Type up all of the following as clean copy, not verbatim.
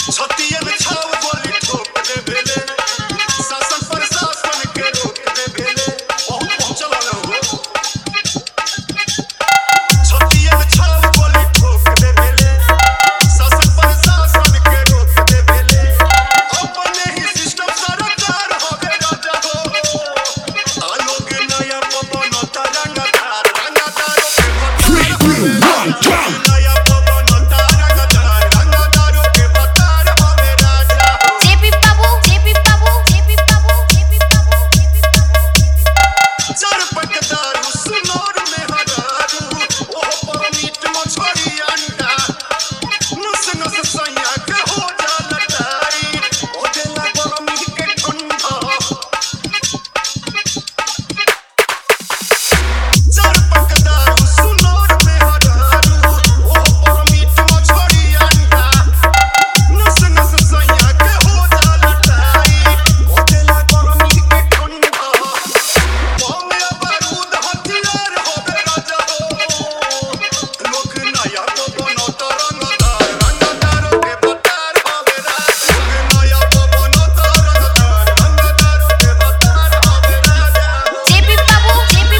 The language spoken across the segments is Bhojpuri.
छतिया में छाव गोली ठोक दे भेले शासन प्रशासन के रोक दे भेले बहुत पहुंचल हो छतिया में छाव गोली ठोक दे भेले शासन प्रशासन के रोक दे भेले अपने ही सिस्टम सरकार हो गए राजा हो आलोग नया पवन तरंगदार रंगदारों के नया पवन तरंगदार रंगदारों के बतार हवे राजा हो जेपी बाबू चार पकदार सुनोर में हरारू ओह पर मीट मछली अंडा नस नस सैया के हो जा लटाई ओ देला गरमी के ठंडा चार पकदार सुनोर में हरारू ओह पर मीट मछली अंडा नस नस सैया के हो जा लटाई ओ देला गरमी के ठंडा बम बारूद हथियार होवे राजा हो लोक नया पवन तरंगदार रंगदारों के बतार हवे राजा नया पवन तरंगदार रंगदारों के बतार हवे राजा जेपी बाबू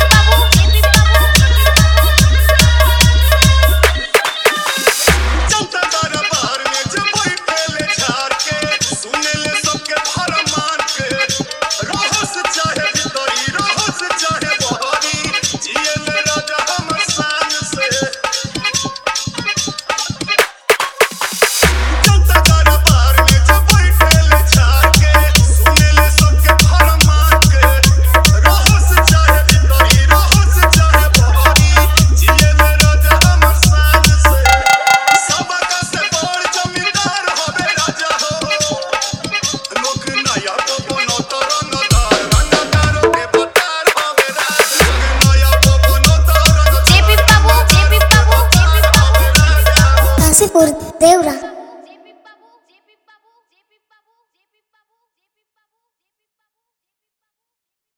जनता दरबार में जब बैठेले झाड़ के सुनेले सबके फरमान के रहस चाहे भीतरी रहस चाहे बहरी जिएले राजा हमर शान से जनता दरबार में जब बैठेले झाड़ के सुनेले सबके फरमान के रहस चाहे भीतरी रहस चाहे बहरी जिएले राजा हमर शान से सबका से बड़ जमींदार हवे राजा हो लोक नया पवन तरंगदार रंगदारों के बतार हवे राजा नया पवन तरंगदार जेपी बाबू हवे राजा काशीपुर देवरा।